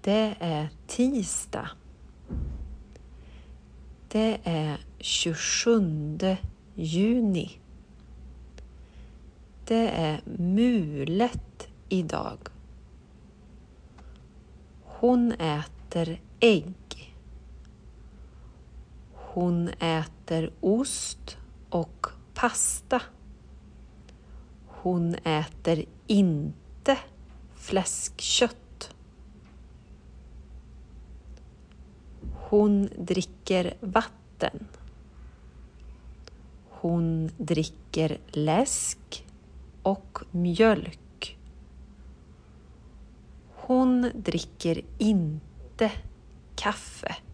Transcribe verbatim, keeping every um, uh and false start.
Det är tisdag. Det är tjugosjunde juni. Det är mulet idag. Hon äter ägg. Hon äter ost och pasta. Hon äter inte fläskkött. Hon dricker vatten. Hon dricker läsk och mjölk. Hon dricker inte kaffe.